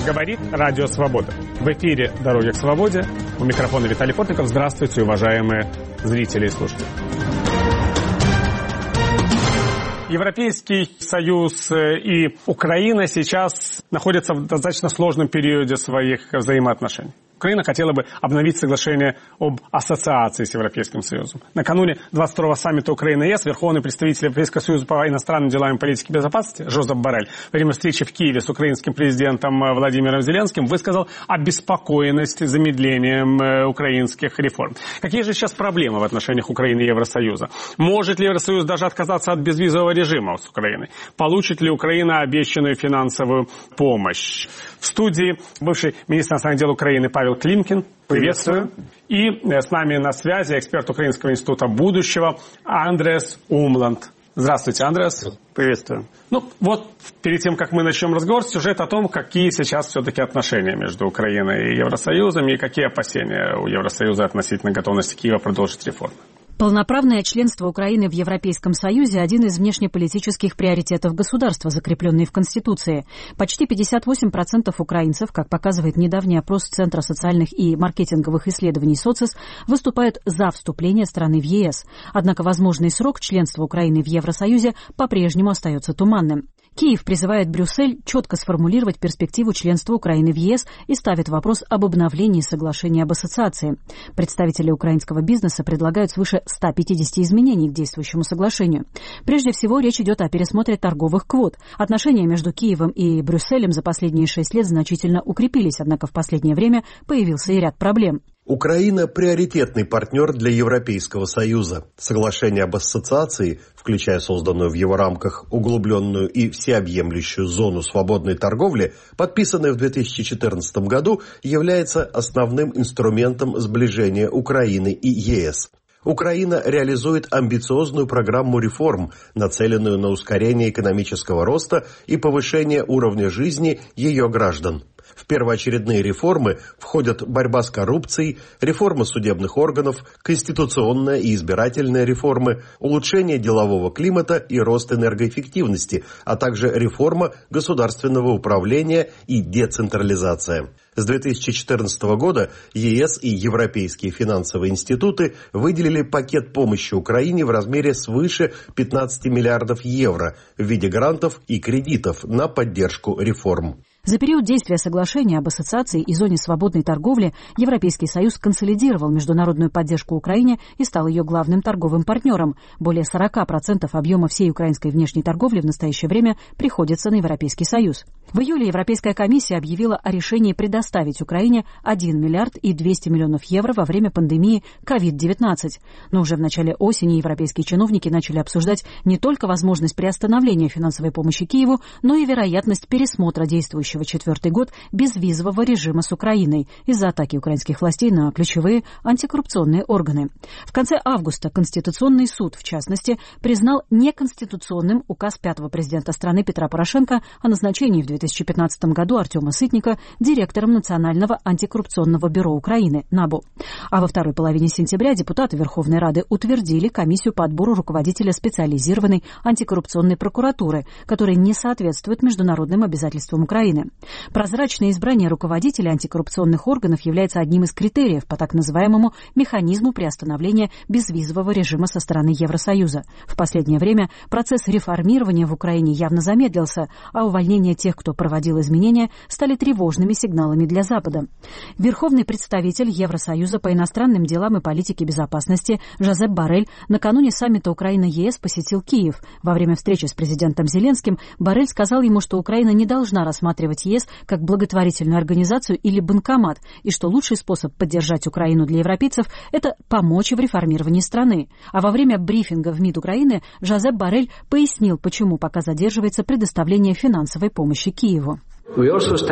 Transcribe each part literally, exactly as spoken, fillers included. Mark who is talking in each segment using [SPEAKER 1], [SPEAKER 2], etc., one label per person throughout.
[SPEAKER 1] Говорит Радио Свобода. В эфире «Дороги к свободе». У микрофона Виталий Портников. Здравствуйте, уважаемые зрители и слушатели. Европейский Союз и Украина сейчас находятся в достаточно сложном периоде своих взаимоотношений. Украина хотела бы обновить соглашение об ассоциации с Европейским Союзом. Накануне двадцать второго саммита Украины-ЕС верховный представитель Европейского Союза по иностранным делам и политике безопасности Жозеп Боррель во время встречи в Киеве с украинским президентом Владимиром Зеленским высказал обеспокоенность замедлением украинских реформ. Какие же сейчас проблемы в отношениях Украины и Евросоюза? Может ли Евросоюз даже отказаться от безвизового режима с Украиной? Получит ли Украина обещанную финансовую помощь? В студии бывший министр иностранных дел Украины Павел Климкин. Приветствую. И с нами на связи эксперт Украинского института будущего Андреас Умланд. Здравствуйте, Андреас. Приветствую. Ну, вот перед тем, как мы начнем разговор, сюжет о том, какие сейчас все-таки отношения между Украиной и Евросоюзом, и какие опасения у Евросоюза относительно готовности Киева продолжить реформы.
[SPEAKER 2] Полноправное членство Украины в Европейском Союзе – один из внешнеполитических приоритетов государства, закрепленный в Конституции. Почти пятьдесят восемь процентов украинцев, как показывает недавний опрос Центра социальных и маркетинговых исследований «Социс», выступают за вступление страны в ЕС. Однако возможный срок членства Украины в Евросоюзе по-прежнему остается туманным. Киев призывает Брюссель четко сформулировать перспективу членства Украины в ЕС и ставит вопрос об обновлении соглашения об ассоциации. Представители украинского бизнеса предлагают свыше ста пятидесяти изменений к действующему соглашению. Прежде всего, речь идет о пересмотре торговых квот. Отношения между Киевом и Брюсселем за последние шесть лет значительно укрепились, однако в последнее время появился и ряд проблем.
[SPEAKER 3] Украина – приоритетный партнер для Европейского Союза. Соглашение об ассоциации, включая созданную в его рамках углубленную и всеобъемлющую зону свободной торговли, подписанное в две тысячи четырнадцатом году, является основным инструментом сближения Украины и ЕС. Украина реализует амбициозную программу реформ, нацеленную на ускорение экономического роста и повышение уровня жизни ее граждан. В первоочередные реформы входят борьба с коррупцией, реформа судебных органов, конституционная и избирательная реформы, улучшение делового климата и рост энергоэффективности, а также реформа государственного управления и децентрализация. С две тысячи четырнадцатого года ЕС и Европейские финансовые институты выделили пакет помощи Украине в размере свыше пятнадцати миллиардов евро в виде грантов и кредитов на поддержку реформ.
[SPEAKER 2] За период действия соглашения об ассоциации и зоне свободной торговли Европейский Союз консолидировал международную поддержку Украине и стал ее главным торговым партнером. Более сорока процентов объема всей украинской внешней торговли в настоящее время приходится на Европейский Союз. В июле Европейская комиссия объявила о решении предоставить Украине один миллиард и двести миллионов евро во время пандемии ковид девятнадцать. Но уже в начале осени европейские чиновники начали обсуждать не только возможность приостановления финансовой помощи Киеву, но и вероятность пересмотра действующего четвертый год безвизового режима с Украиной из-за атаки украинских властей на ключевые антикоррупционные органы. В конце августа Конституционный суд, в частности, признал неконституционным указ пятого президента страны Петра Порошенко о назначении в две тысячи пятнадцатом году Артема Сытника директором Национального антикоррупционного бюро Украины НАБУ. А во второй половине сентября депутаты Верховной Рады утвердили комиссию по отбору руководителя специализированной антикоррупционной прокуратуры, которая не соответствует международным обязательствам Украины. Прозрачное избрание руководителя антикоррупционных органов является одним из критериев по так называемому механизму приостановления безвизового режима со стороны Евросоюза. В последнее время процесс реформирования в Украине явно замедлился, а увольнение тех, кто проводил изменения, стали тревожными сигналами для Запада. Верховный представитель Евросоюза по иностранным делам и политике безопасности Жозеп Боррель накануне саммита Украина-ЕС посетил Киев. Во время встречи с президентом Зеленским Боррель сказал ему, что Украина не должна рассматривать ЕС как благотворительную организацию или банкомат, и что лучший способ поддержать Украину для европейцев – это помочь в реформировании страны. А во время брифинга в МИД Украины Жозеп Боррель пояснил, почему пока задерживается предоставление финансовой помощи Киеву.
[SPEAKER 4] Мы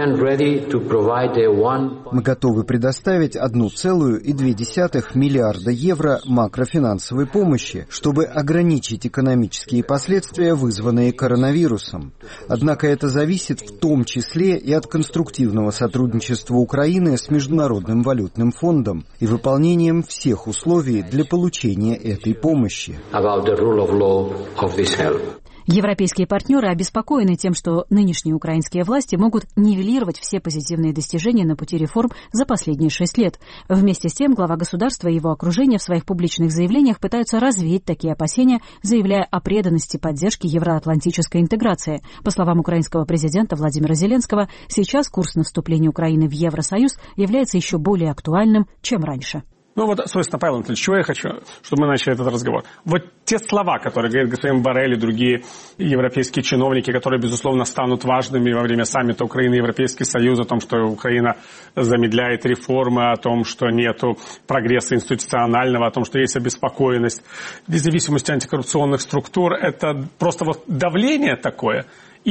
[SPEAKER 5] готовы предоставить одна целая две десятых миллиарда евро макрофинансовой помощи, чтобы ограничить экономические последствия, вызванные коронавирусом. Однако это зависит в том числе и от конструктивного сотрудничества Украины с Международным валютным фондом и выполнением всех условий для получения этой помощи.
[SPEAKER 2] Европейские партнеры обеспокоены тем, что нынешние украинские власти могут нивелировать все позитивные достижения на пути реформ за последние шесть лет. Вместе с тем, глава государства и его окружение в своих публичных заявлениях пытаются развеять такие опасения, заявляя о преданности поддержки евроатлантической интеграции. По словам украинского президента Владимира Зеленского, сейчас курс на вступление Украины в Евросоюз является еще более актуальным, чем раньше.
[SPEAKER 1] Ну вот, собственно, Павел Анатольевич, чего я хочу, чтобы мы начали этот разговор. Вот те слова, которые говорит господин Боррелл и другие европейские чиновники, которые, безусловно, станут важными во время саммита Украины и Европейский Союз, о том, что Украина замедляет реформы, о том, что нету прогресса институционального, о том, что есть обеспокоенность независимости антикоррупционных структур, это просто вот давление такое?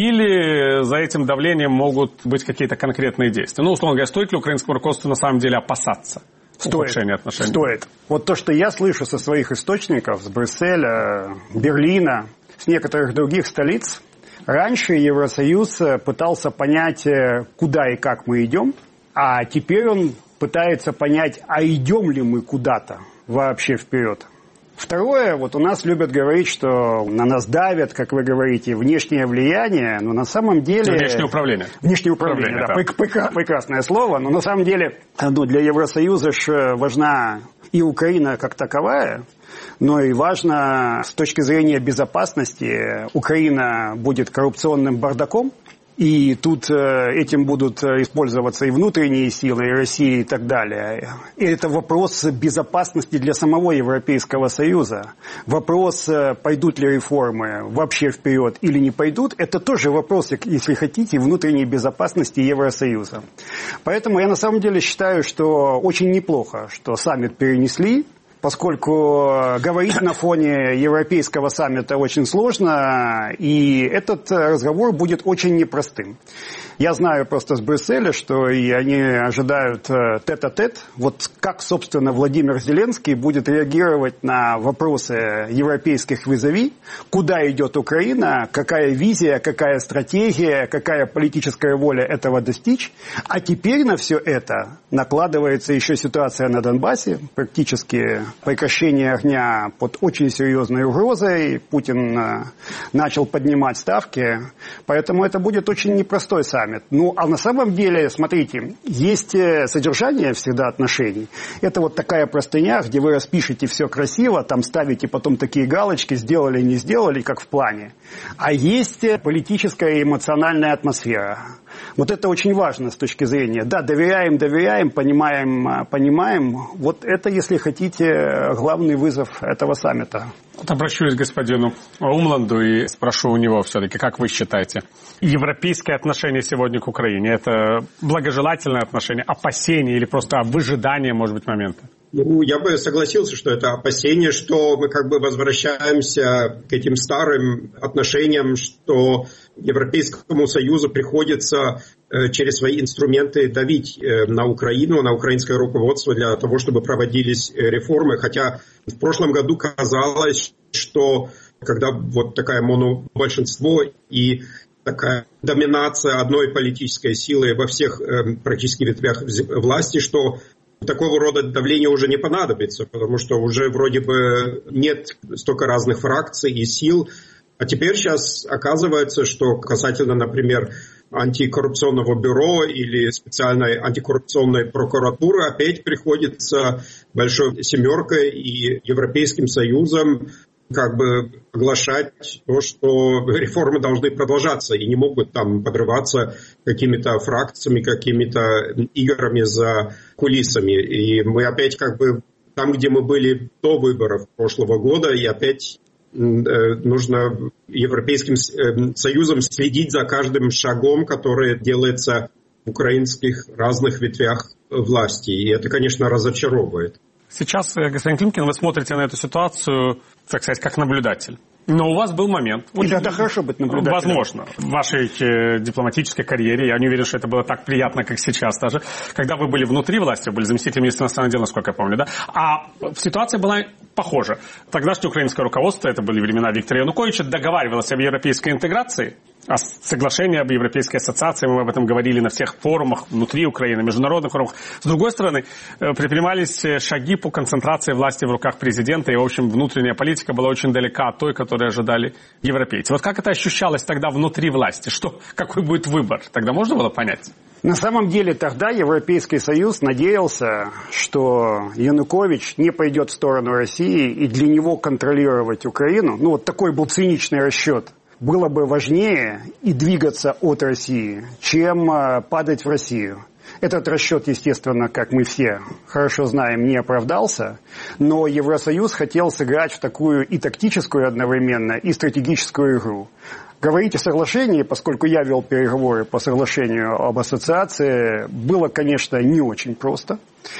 [SPEAKER 1] Или за этим давлением могут быть какие-то конкретные действия? Ну, условно говоря, стоит ли украинскому руководству на самом деле опасаться?
[SPEAKER 4] Стоит, стоит. Вот то, что я слышу со своих источников, с Брюсселя, Берлина, с некоторых других столиц, раньше Евросоюз пытался понять, куда и как мы идем, а теперь он пытается понять, а идем ли мы куда-то вообще вперед. Второе, вот у нас любят говорить, что на нас давят, как вы говорите, внешнее влияние, но на самом деле...
[SPEAKER 1] Внешнее управление.
[SPEAKER 4] Внешнее управление, управление да, да. Прекрасное слово, но на самом деле ну, для Евросоюза же важна и Украина как таковая, но и важно с точки зрения безопасности, Украина будет коррупционным бардаком, и тут э, этим будут использоваться и внутренние силы, и Россия, и так далее. И это вопрос безопасности для самого Европейского Союза. Вопрос, э, пойдут ли реформы вообще вперед или не пойдут, это тоже вопрос, если хотите, внутренней безопасности Евросоюза. Поэтому я на самом деле считаю, что очень неплохо, что саммит перенесли, поскольку говорить на фоне европейского саммита очень сложно, и этот разговор будет очень непростым. Я знаю просто с Брюсселя, что и они ожидают тет-а-тет. Вот как, собственно, Владимир Зеленский будет реагировать на вопросы европейских визави, куда идет Украина, какая визия, какая стратегия, какая политическая воля этого достичь. А теперь на все это накладывается еще ситуация на Донбассе, практически прекращение огня под очень серьезной угрозой. Путин начал поднимать ставки, поэтому это будет очень непростой саммит. Ну, а на самом деле, смотрите, есть содержание всегда отношений. Это вот такая простыня, где вы распишете все красиво, там ставите потом такие галочки, сделали, не сделали, как в плане. А есть политическая и эмоциональная атмосфера. Вот это очень важно с точки зрения. Да, доверяем, доверяем, понимаем, понимаем. Вот это, если хотите, главный вызов этого саммита.
[SPEAKER 1] Вот обращусь к господину Умланду и спрошу у него все-таки, как вы считаете, европейское отношение сегодня к Украине, это благожелательное отношение, опасение или просто выжидание, может быть, момента?
[SPEAKER 6] Ну, я бы согласился, что это опасение, что мы как бы возвращаемся к этим старым отношениям, что Европейскому Союзу приходится э, через свои инструменты давить э, на Украину, на украинское руководство для того, чтобы проводились э, реформы. Хотя в прошлом году казалось, что когда вот такое монобольшинство и такая доминация одной политической силы во всех э, практически ветвях власти, что такого рода давление уже не понадобится, потому что уже вроде бы нет столько разных фракций и сил. А теперь сейчас оказывается, что касательно, например, антикоррупционного бюро или специальной антикоррупционной прокуратуры опять приходится большой семеркой и Европейским Союзом как бы оглашать то, что реформы должны продолжаться и не могут там подрываться какими-то фракциями, какими-то играми за кулисами. И мы опять как бы там, где мы были до выборов прошлого года, и опять нужно Европейским Союзом следить за каждым шагом, который делается в украинских разных ветвях власти. И это, конечно, разочаровывает.
[SPEAKER 1] Сейчас, господин Климкин, вы смотрите на эту ситуацию, так сказать, как наблюдатель. Но у вас был момент.
[SPEAKER 4] И очень, это хорошо быть наблюдателем.
[SPEAKER 1] Возможно. В вашей э, дипломатической карьере, я не уверен, что это было так приятно, как сейчас даже, когда вы были внутри власти, вы были заместителем министра иностранных дел, насколько я помню, да? А ситуация была похожа. Тогдашнее украинское руководство, это были времена Виктора Януковича, договаривалось об европейской интеграции, соглашение об Европейской ассоциации, мы об этом говорили на всех форумах внутри Украины, международных форумах. С другой стороны, предпринимались шаги по концентрации власти в руках президента, и, в общем, внутренняя политика была очень далека от той, которую ожидали европейцы. Вот как это ощущалось тогда внутри власти? Что, какой будет выбор? Тогда можно было понять?
[SPEAKER 4] На самом деле тогда Европейский Союз надеялся, что Янукович не пойдет в сторону России, и для него контролировать Украину, ну вот такой был циничный расчет, было бы важнее и двигаться от России, чем падать в Россию. Этот расчет, естественно, как мы все хорошо знаем, не оправдался, но Евросоюз хотел сыграть в такую и тактическую одновременно, и стратегическую игру. Говорить о соглашении, поскольку я вел переговоры по соглашению об ассоциации, было, конечно, не очень просто.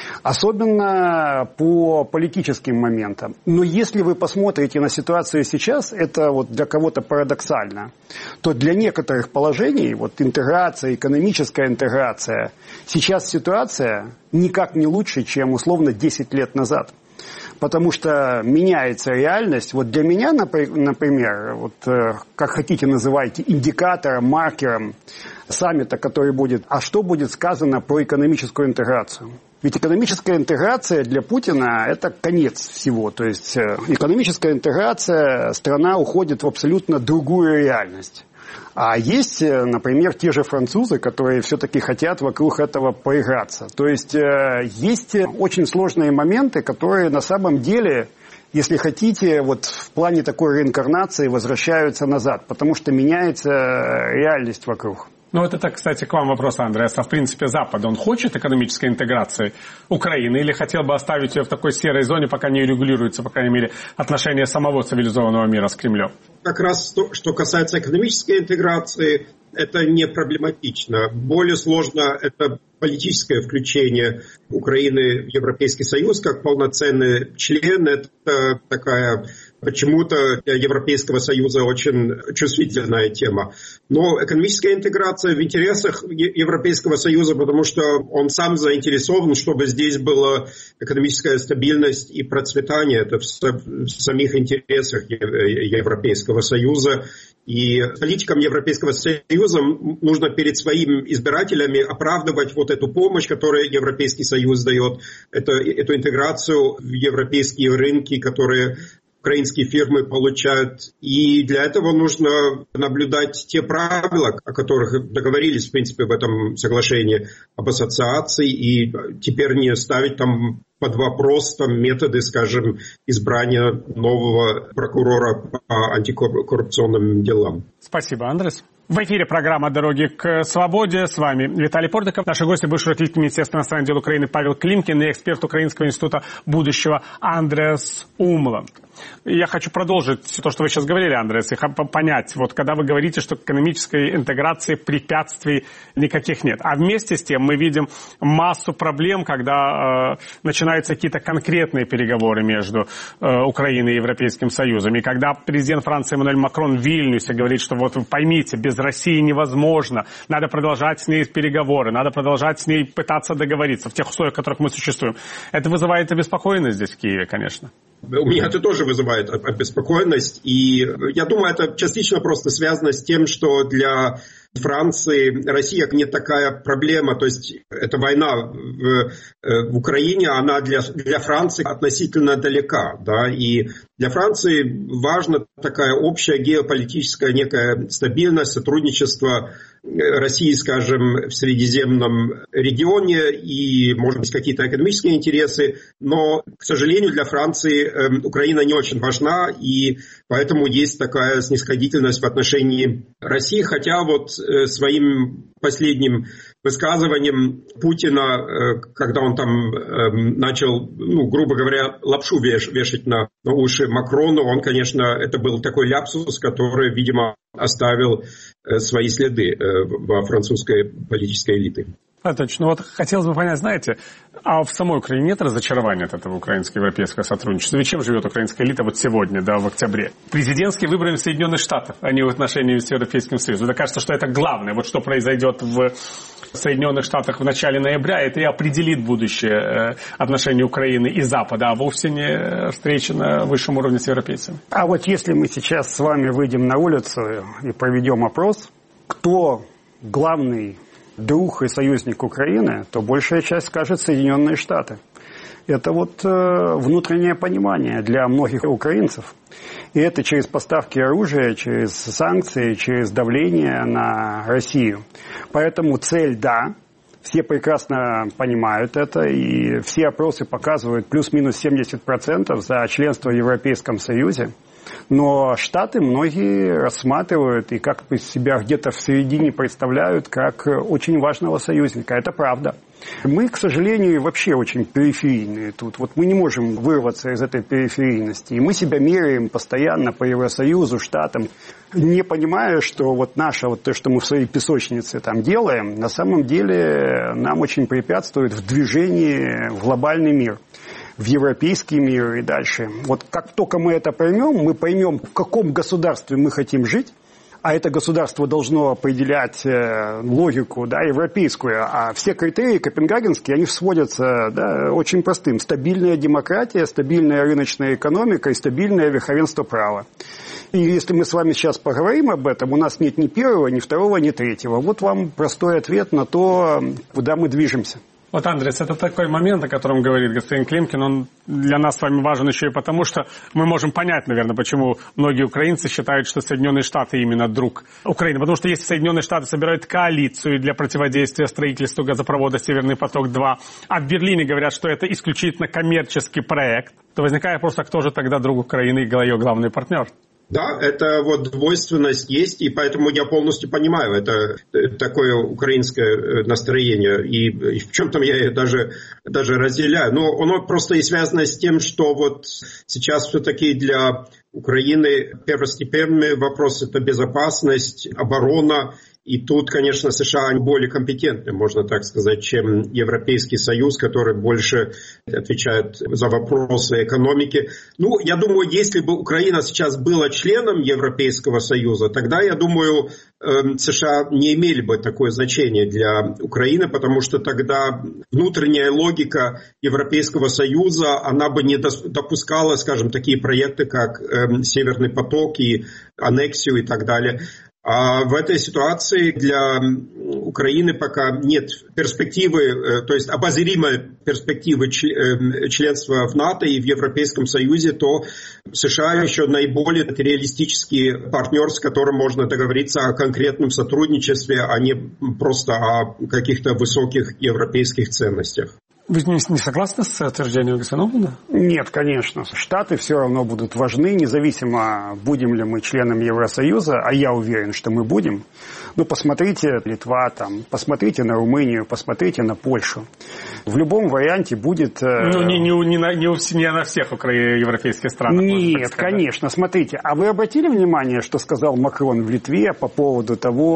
[SPEAKER 4] Особенно по политическим моментам. Но если вы посмотрите на ситуацию сейчас, это вот для кого-то парадоксально, то для некоторых положений, вот интеграция, экономическая интеграция, сейчас ситуация никак не лучше, чем условно десять лет назад. Потому что меняется реальность. Вот для меня, например, вот, как хотите называйте, индикатором, маркером саммита, который будет, а что будет сказано про экономическую интеграцию? Ведь экономическая интеграция для Путина – это конец всего. То есть экономическая интеграция, страна уходит в абсолютно другую реальность. А есть, например, те же французы, которые все-таки хотят вокруг этого поиграться. То есть есть очень сложные моменты, которые на самом деле, если хотите, вот в плане такой реинкарнации возвращаются назад, потому что меняется реальность вокруг.
[SPEAKER 1] Ну, вот это, кстати, к вам вопрос, Андреас. А в принципе, Запад, он хочет экономической интеграции Украины или хотел бы оставить ее в такой серой зоне, пока не регулируется, по крайней мере, отношения самого цивилизованного мира с Кремлем?
[SPEAKER 6] Как раз то, что касается экономической интеграции, это не проблематично. Более сложно это политическое включение Украины в Европейский Союз как полноценный член. Это такая почему-то для Европейского Союза очень чувствительная тема. Но экономическая интеграция в интересах Европейского Союза, потому что он сам заинтересован, чтобы здесь была экономическая стабильность и процветание. Это в самих интересах Европейского Союза. И политикам Европейского Союза нужно перед своими избирателями оправдывать вот эту помощь, которую Европейский Союз дает, это, эту интеграцию в европейские рынки, которые украинские фирмы получают. И для этого нужно наблюдать те правила, о которых договорились, в принципе, в этом соглашении об ассоциации, и теперь не ставить там под вопрос там, методы, скажем, избрания нового прокурора по антикоррупционным делам.
[SPEAKER 1] Спасибо, Андрес. В эфире программа «Дороги к свободе». С вами Виталий Портников. Наши гости — бывший руководитель Министерства иностранных дел Украины Павел Климкин и эксперт Украинского института будущего Андреас Умланд. Я хочу продолжить то, что вы сейчас говорили, Андреас, и понять, вот когда вы говорите, что к экономической интеграции препятствий никаких нет. А вместе с тем мы видим массу проблем, когда э, начинаются какие-то конкретные переговоры между э, Украиной и Европейским Союзом. И когда президент Франции Эммануэль Макрон в Вильнюсе говорит, что вот вы поймите, без России невозможно, надо продолжать с ней переговоры, надо продолжать с ней пытаться договориться в тех условиях, в которых мы существуем. Это вызывает обеспокоенность здесь, в Киеве, конечно.
[SPEAKER 6] У меня это тоже вызывает обеспокоенность, и я думаю, это частично просто связано с тем, что для Франции Россия не такая проблема, то есть эта война в, в Украине, она для, для Франции относительно далека, да, и для Франции важна такая общая геополитическая некая стабильность, сотрудничество России, скажем, в Средиземном регионе и, может быть, какие-то экономические интересы, но, к сожалению, для Франции э, Украина не очень важна, и поэтому есть такая снисходительность в отношении России, хотя вот э, своим последним высказыванием Путина, э, когда он там э, начал, ну, грубо говоря, лапшу веш, вешать на, на уши Макрону, он, конечно, это был такой ляпсус, который, видимо, оставил э, свои следы э, во французской политической элите.
[SPEAKER 1] А, точно. Вот хотелось бы понять, знаете, а в самой Украине нет разочарования от этого украинско-европейского сотрудничества? Ведь чем живет украинская элита вот сегодня, да, в октябре? Президентские выборы Соединенных Штатов, а не в отношении с Европейским Союзом. Мне кажется, что это главное. Вот что произойдет в Соединенных Штатах в начале ноября, это и определит будущее отношений Украины и Запада, а вовсе не встреча на высшем уровне с европейцами.
[SPEAKER 4] А вот если мы сейчас с вами выйдем на улицу и проведем опрос, кто главный друг и союзник Украины, то большая часть скажет Соединенные Штаты. Это вот э, внутреннее понимание для многих украинцев. И это через поставки оружия, через санкции, через давление на Россию. Поэтому цель, да, все прекрасно понимают это, и все опросы показывают плюс-минус семьдесят процентов за членство в Европейском Союзе. Но Штаты многие рассматривают и как бы себя где-то в середине представляют как очень важного союзника. Это правда. Мы, к сожалению, вообще очень периферийные тут. Вот мы не можем вырваться из этой периферийности. И мы себя меряем постоянно по Евросоюзу, Штатам, не понимая, что вот наше, вот то, что мы в своей песочнице там делаем, на самом деле нам очень препятствует в движении в глобальный мир, в европейский мир и дальше. Вот как только мы это поймем, мы поймем, в каком государстве мы хотим жить, а это государство должно определять э, логику, да, европейскую, а все критерии копенгагенские, они сводятся, да, очень простым. Стабильная демократия, стабильная рыночная экономика и стабильное верховенство права. И если мы с вами сейчас поговорим об этом, у нас нет ни первого, ни второго, ни третьего. Вот вам простой ответ на то, куда мы движемся.
[SPEAKER 1] Вот, Андрес, это такой момент, о котором говорит господин Климкин, он для нас с вами важен еще и потому, что мы можем понять, наверное, почему многие украинцы считают, что Соединенные Штаты именно друг Украины. Потому что если Соединенные Штаты собирают коалицию для противодействия строительству газопровода «Северный поток-два», а в Берлине говорят, что это исключительно коммерческий проект, то возникает вопрос, а кто же тогда друг Украины и ее главный партнер?
[SPEAKER 6] Да, это вот двойственность есть, и поэтому я полностью понимаю это такое украинское настроение, и, и в чем-то я их даже, даже разделяю. Но оно просто и связано с тем, что вот сейчас все-таки для Украины первостепенный вопрос – это безопасность, оборона. И тут, конечно, США более компетентны, можно так сказать, чем Европейский Союз, который больше отвечает за вопросы экономики. Ну, я думаю, если бы Украина сейчас была членом Европейского Союза, тогда, я думаю, США не имели бы такое значение для Украины, потому что тогда внутренняя логика Европейского Союза, она бы не допускала, скажем, такие проекты, как «Северный поток» и аннексию и так далее. А в этой ситуации для Украины пока нет перспективы, то есть обозримой перспективы членства в НАТО и в Европейском Союзе, то США еще наиболее реалистический партнер, с которым можно договориться о конкретном сотрудничестве, а не просто о каких-то высоких европейских ценностях.
[SPEAKER 1] Вы не, не согласны с утверждением господина Нобана?
[SPEAKER 4] Нет, конечно. Штаты все равно будут важны, независимо, будем ли мы членом Евросоюза, а я уверен, что мы будем. Ну, посмотрите, Литва, там, посмотрите на Румынию, посмотрите на Польшу. В любом варианте будет...
[SPEAKER 1] Ну, не, не, не, на, не, не на всех европейских странах.
[SPEAKER 4] Нет, конечно. Смотрите, а вы обратили внимание, что сказал Макрон в Литве по поводу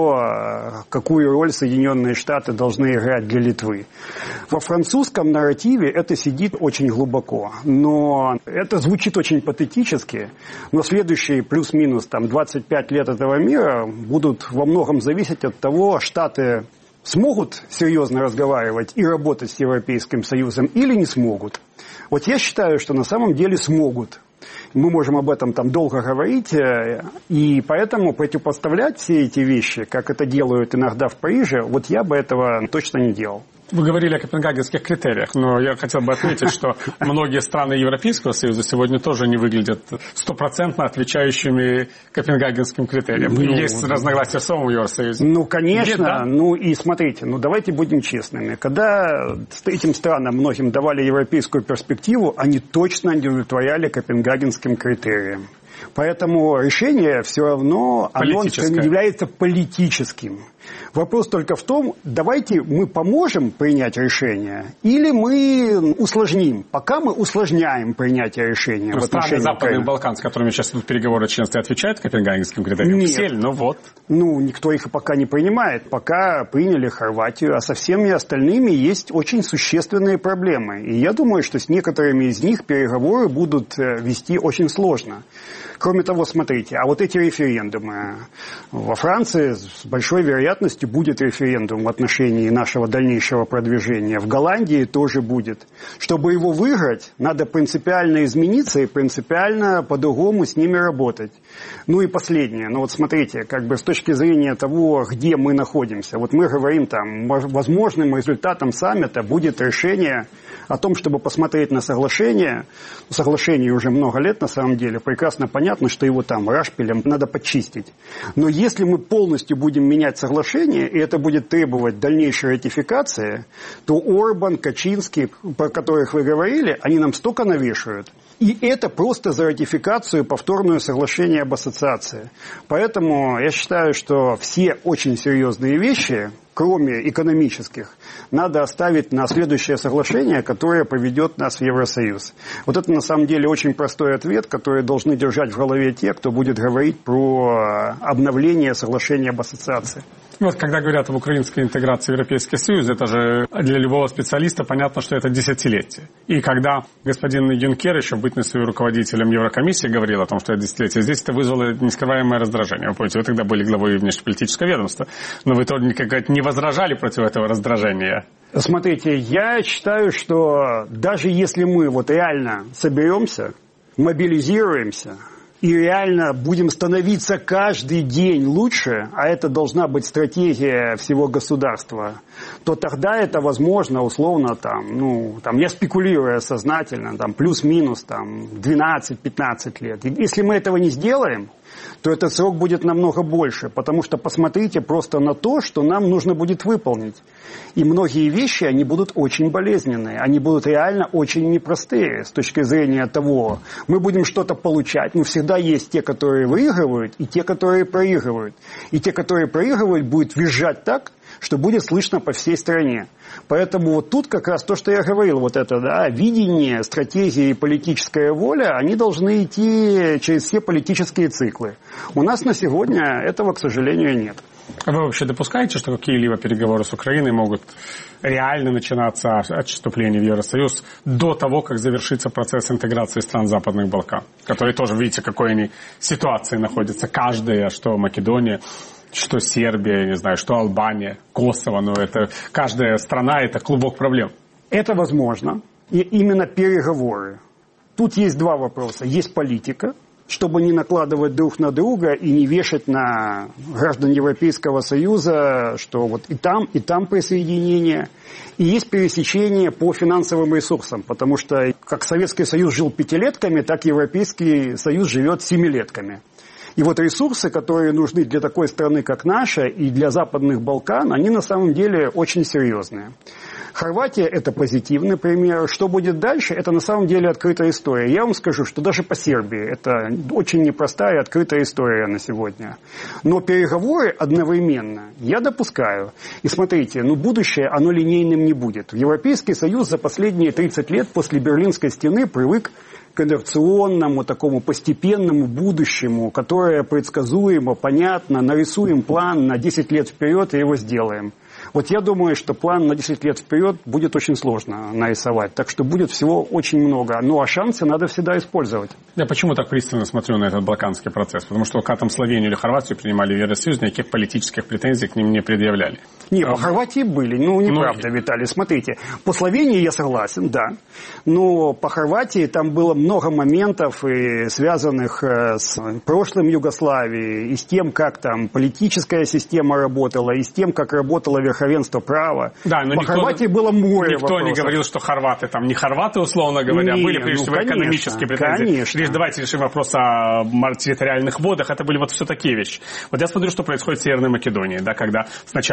[SPEAKER 4] того, какую роль Соединенные Штаты должны играть для Литвы? Во французском нарративе это сидит очень глубоко, но это звучит очень патетически, но следующие плюс-минус там двадцать пять лет этого мира будут во многом зависеть от того, Штаты смогут серьезно разговаривать и работать с Европейским Союзом или не смогут. Вот я считаю, что на самом деле смогут. Мы можем об этом там долго говорить, и поэтому противопоставлять все эти вещи, как это делают иногда в Париже, вот я бы этого точно не делал.
[SPEAKER 1] Вы говорили о копенгагенских критериях, но я хотел бы отметить, что многие страны Европейского Союза сегодня тоже не выглядят стопроцентно отвечающими копенгагенским критериям. Ну, есть разногласия в самом Евросоюзе.
[SPEAKER 4] Ну, конечно. Да? Ну, и смотрите, ну, давайте будем честными. Когда этим странам многим давали европейскую перспективу, они точно не удовлетворяли копенгагенским критериям. Поэтому решение все равно оно является политическим. Вопрос только в том, давайте мы поможем принять решение или мы усложним. Пока мы усложняем принятие решения.
[SPEAKER 1] Но
[SPEAKER 4] в
[SPEAKER 1] страны Западных Балкан, с которыми сейчас идут переговоры о членстве, отвечают копенгагенским критериям?
[SPEAKER 4] Нет.
[SPEAKER 1] Все, ну вот.
[SPEAKER 4] Ну, никто их пока не принимает. Пока приняли Хорватию, а со всеми остальными есть очень существенные проблемы. И я думаю, что с некоторыми из них переговоры будут вести очень сложно. Кроме того, смотрите, а вот эти референдумы. Во Франции с большой вероятностью будет референдум в отношении нашего дальнейшего продвижения. В Голландии тоже будет. Чтобы его выиграть, надо принципиально измениться и принципиально по-другому с ними работать. Ну и последнее. Ну вот смотрите, как бы с точки зрения того, где мы находимся. Вот мы говорим там, возможным результатом саммита будет решение о том, чтобы посмотреть на соглашение. Соглашение уже много лет на самом деле. Прекрасно понятно, что его там рашпилем надо почистить. Но если мы полностью будем менять соглашение, и это будет требовать дальнейшей ратификации, то Орбан, Качинский, про которых вы говорили, они нам столько навешивают. И это просто за ратификацию повторное соглашение об ассоциации. Поэтому я считаю, что все очень серьезные вещи, кроме экономических, надо оставить на следующее соглашение, которое поведет нас в Евросоюз. Вот это на самом деле очень простой ответ, который должны держать в голове те, кто будет говорить про обновление соглашения об ассоциации.
[SPEAKER 1] Вот когда говорят об украинской интеграции в Европейский Союз, это же для любого специалиста понятно, что это десятилетие. И когда господин Юнкер, еще бытность руководителем Еврокомиссии, говорил о том, что это десятилетие, здесь это вызвало нескрываемое раздражение. Вы помните, вы тогда были главой внешнеполитического ведомства, но вы тоже никак не возражали против этого раздражения.
[SPEAKER 4] Смотрите, я считаю, что даже если мы вот реально соберемся, мобилизируемся и реально будем становиться каждый день лучше, а это должна быть стратегия всего государства, то тогда это возможно, условно, там, ну, там, я спекулирую сознательно, там, плюс-минус, там, двенадцать-пятнадцать лет. И если мы этого не сделаем, то этот срок будет намного больше, потому что посмотрите просто на то, что нам нужно будет выполнить. И многие вещи, они будут очень болезненные, они будут реально очень непростые с точки зрения того, мы будем что-то получать, но всегда есть те, которые выигрывают, и те, которые проигрывают. И те, которые проигрывают, будут визжать так, что будет слышно по всей стране. Поэтому вот тут как раз то, что я говорил, вот это, да, видение, стратегия и политическая воля, они должны идти через все политические циклы. У нас на сегодня этого, к сожалению, нет.
[SPEAKER 1] А вы вообще допускаете, что какие-либо переговоры с Украиной могут реально начинаться от вступления в Евросоюз до того, как завершится процесс интеграции стран Западных Балкан, которые тоже, видите, в какой они ситуации находятся, каждая, что Македония, что Сербия, не знаю, что Албания, Косово, но это каждая страна – это клубок проблем.
[SPEAKER 4] Это возможно. И именно переговоры. Тут есть два вопроса. Есть политика, чтобы не накладывать друг на друга и не вешать на граждан Европейского Союза, что вот и там, и там присоединение. И есть пересечение по финансовым ресурсам, потому что как Советский Союз жил пятилетками, так Европейский Союз живет семилетками. И вот ресурсы, которые нужны для такой страны, как наша, и для Западных Балкан, они на самом деле очень серьезные. Хорватия – это позитивный пример. Что будет дальше, это на самом деле открытая история. Я вам скажу, что даже по Сербии это очень непростая открытая история на сегодня. Но переговоры одновременно я допускаю. И смотрите, ну будущее, оно линейным не будет. Европейский Союз за последние тридцать лет после Берлинской стены привык к инерционному, такому постепенному будущему, которое предсказуемо, понятно, нарисуем план на десять лет вперед и его сделаем. Вот я думаю, что план на десять лет вперед будет очень сложно нарисовать. Так что будет всего очень много. Ну, а шансы надо всегда использовать.
[SPEAKER 1] Я почему так пристально смотрю на этот балканский процесс? Потому что когда там Словению или Хорватию принимали в Евросоюз, никаких политических претензий к ним не предъявляли.
[SPEAKER 4] Не, по Хорватии были. Ну, неправда, ну, Виталий. Смотрите, по Словении я согласен, да. Но по Хорватии там было много моментов, и связанных с прошлым Югославией, и с тем, как там политическая система работала, и с тем, как работала верховенство права.
[SPEAKER 1] Да, но
[SPEAKER 4] по
[SPEAKER 1] никто,
[SPEAKER 4] Хорватии было море
[SPEAKER 1] никто
[SPEAKER 4] вопросов.
[SPEAKER 1] не говорил, что хорваты там не хорваты, условно говоря,
[SPEAKER 4] не,
[SPEAKER 1] были прежде всего
[SPEAKER 4] ну,
[SPEAKER 1] экономические претензии.
[SPEAKER 4] Конечно.
[SPEAKER 1] Лишь давайте решим вопрос о территориальных водах. Это были вот все такие вещи. Вот я смотрю, что происходит в Северной Македонии, да, когда сначала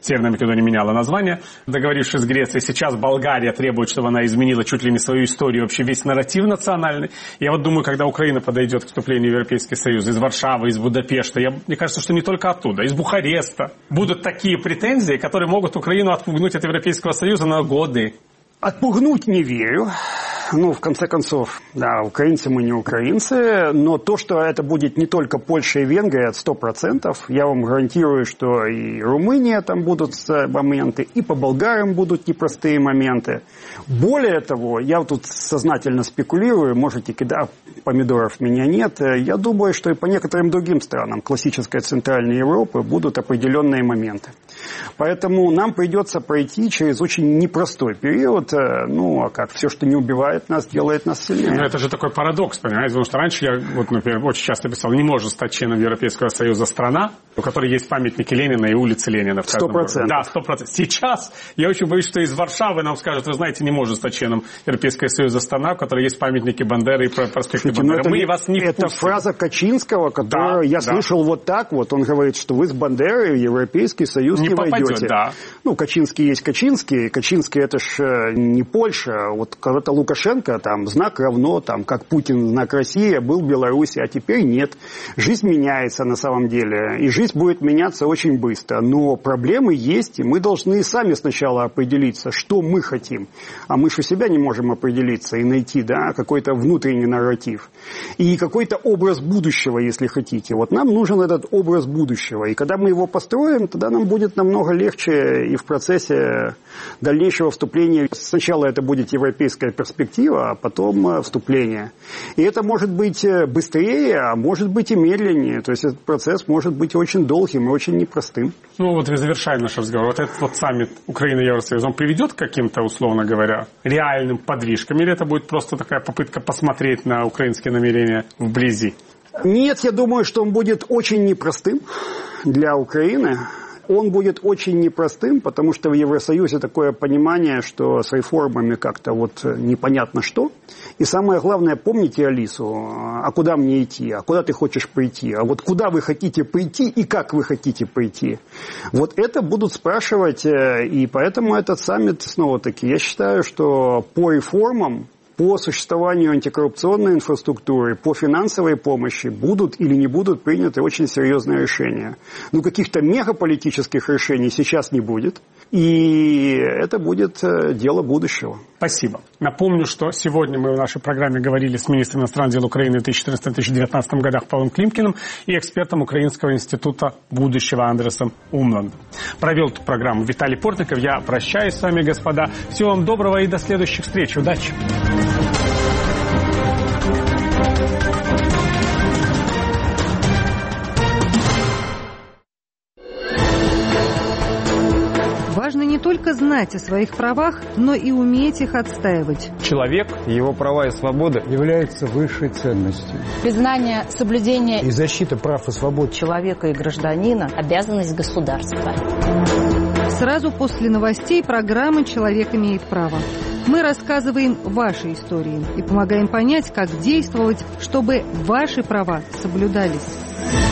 [SPEAKER 1] Северная Македония меняла название, договорившись с Грецией. Сейчас Болгария требует, чтобы она изменила чуть ли не свою историю, вообще весь нарратив национальный. Я вот думаю, когда Украина подойдет к вступлению в Европейский Союз из Варшавы, из Будапешта, я, мне кажется, что не только оттуда, из Бухареста будут такие претензии, которые могут Украину отпугнуть от Европейского Союза на годы.
[SPEAKER 4] Отпугнуть не верю. Ну, в конце концов, да, украинцы мы не украинцы, но то, что это будет не только Польша и Венгрия, это сто процентов. Я вам гарантирую, что и Румыния там будут моменты, и по болгарам будут непростые моменты. Более того, я тут сознательно спекулирую, можете кидать, помидоров меня нет. Я думаю, что и по некоторым другим странам классической Центральной Европы будут определенные моменты. Поэтому нам придется пройти через очень непростой период. Ну, а как, все, что не убивает нас, делает нас сильнее.
[SPEAKER 1] Но это же такой парадокс, понимаете? Потому что раньше я, вот, например, очень часто писал, не может стать членом Европейского Союза страна, у которой есть памятники Ленина и улицы Ленина.
[SPEAKER 4] Сто процентов.
[SPEAKER 1] Да, сто процентов. Сейчас я очень боюсь, что из Варшавы нам скажут, вы знаете, не может стать членом Европейского Союза страна, у которой есть памятники Бандеры и проспекты Бандеры.
[SPEAKER 4] Это,
[SPEAKER 1] Мы вас не
[SPEAKER 4] это
[SPEAKER 1] впустим.
[SPEAKER 4] фраза Качинского, которую
[SPEAKER 1] да,
[SPEAKER 4] я
[SPEAKER 1] да.
[SPEAKER 4] слышал вот так вот. Он говорит, что вы с Бандерой в Европейский Союз не, не войдете.
[SPEAKER 1] Да.
[SPEAKER 4] Ну, Качинский есть Качинский. Качинский это ж не Польша. Вот когда-то Лукашенко, там, знак равно, там, как Путин, знак России, был в Беларуси, а теперь нет. Жизнь меняется на самом деле. И жизнь будет меняться очень быстро. Но проблемы есть, и мы должны сами сначала определиться, что мы хотим. А мы же у себя не можем определиться и найти, да, какой-то внутренний нарратив. И какой-то образ будущего, если хотите. Вот нам нужен этот образ будущего. И когда мы его построим, тогда нам будет намного легче и в процессе дальнейшего вступления. Сначала это будет европейская перспектива, а потом вступление. И это может быть быстрее, а может быть и медленнее. То есть этот процесс может быть очень долгим и очень непростым.
[SPEAKER 1] Ну вот завершая наш разговор. Вот этот вот саммит Украины и Евросоюза, он приведет к каким-то, условно говоря, реальным подвижкам? Или это будет просто такая попытка посмотреть на украинские намерения вблизи?
[SPEAKER 4] Нет, я думаю, что он будет очень непростым для Украины. Он будет очень непростым, потому что в Евросоюзе такое понимание, что с реформами как-то вот непонятно что. И самое главное, помните Алису, а куда мне идти, а куда ты хочешь пойти, а вот куда вы хотите пойти и как вы хотите пойти. Вот это будут спрашивать, и поэтому этот саммит, снова-таки, я считаю, что по реформам, по существованию антикоррупционной инфраструктуры, по финансовой помощи будут или не будут приняты очень серьезные решения. Ну, каких-то мегаполитических решений сейчас не будет. И это будет дело будущего.
[SPEAKER 1] Спасибо. Напомню, что сегодня мы в нашей программе говорили с министром иностранных дел Украины в две тысячи четырнадцатом — две тысячи девятнадцатом годах Павлом Климкиным и экспертом Украинского института будущего Андресом Умландом. Провел эту программу Виталий Портников. Я прощаюсь с вами, господа. Всего вам доброго и до следующих встреч. Удачи!
[SPEAKER 7] Важно не только знать о своих правах, но и уметь их отстаивать.
[SPEAKER 8] Человек, его права и свободы
[SPEAKER 9] являются высшей ценностью.
[SPEAKER 10] Признание, соблюдение
[SPEAKER 9] и защита прав и свобод
[SPEAKER 10] человека и гражданина – обязанность государства.
[SPEAKER 7] Сразу после новостей программы «Человек имеет право». Мы рассказываем ваши истории и помогаем понять, как действовать, чтобы ваши права соблюдались.